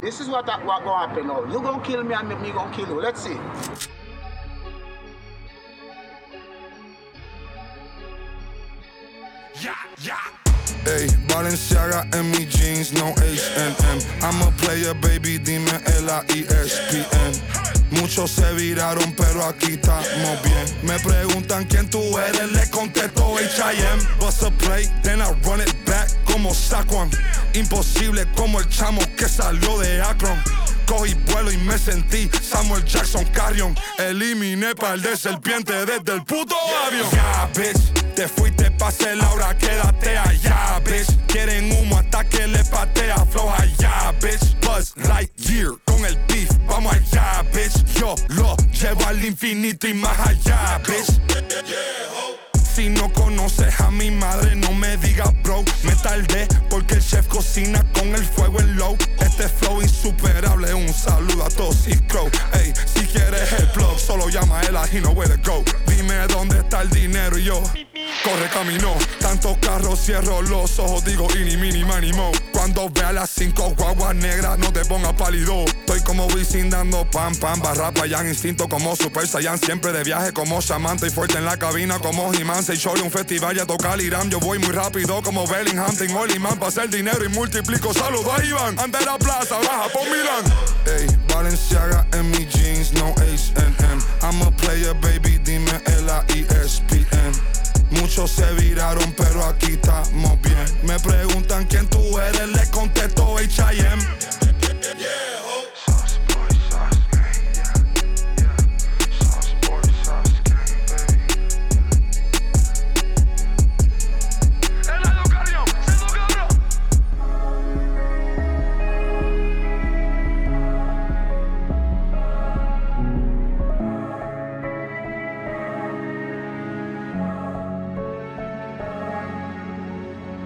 This is what gonna happen now. You gonna kill me and me gonna kill you. Let's see. Ey, Balenciaga en mis jeans, no H&M. I'm a player, baby, dime ESPN. Muchos se viraron, pero aquí estamos bien. Me preguntan quién tú eres, le contesto H.I.M. Bust a play, then I run it back como Saquon. Imposible como el chamo que salió de Akron. Cogí vuelo y me sentí Samuel Jackson Carrion. Eliminé par de serpientes desde el puto avión. Ya, bitch, te fuiste pa' ser Laura, quédate allá, bitch. Quieren humo hasta que le patea, floja ya, bitch. Buzz Lightyear con el beef, vamos allá, bitch. Yo lo llevo al infinito y más allá, bitch. Si no conoces a mi madre, no me digas bro. Me tardé porque el chef cocina con el fuego en low. Este flow insuperable, un saludo a Toxic Crow. Ey, si quieres el plug, solo llama a él, he know where to go. Dime dónde está el dinero y yo corre camino. Tantos carros, cierro los ojos, digo ini, mini, mani, mo. Cuando vea las 5 guaguas negras, no te pongas pálido. Estoy como Wisin dando pam, pam, barra payan, instinto como Super Saiyan. Siempre de viaje como Shaman, estoy fuerte en la cabina como He-Man. Seis shows, un festival y a tocar Irán. Yo voy muy rápido como Bellingham, tengo el imán para hacer dinero y multiplico. Saludos a Iván, ante la plaza, baja por Milán. Ey, Balenciaga en mis jeans, no H&M. I'm a player, baby, dime ESPN. Muchos se viraron, pero aquí estamos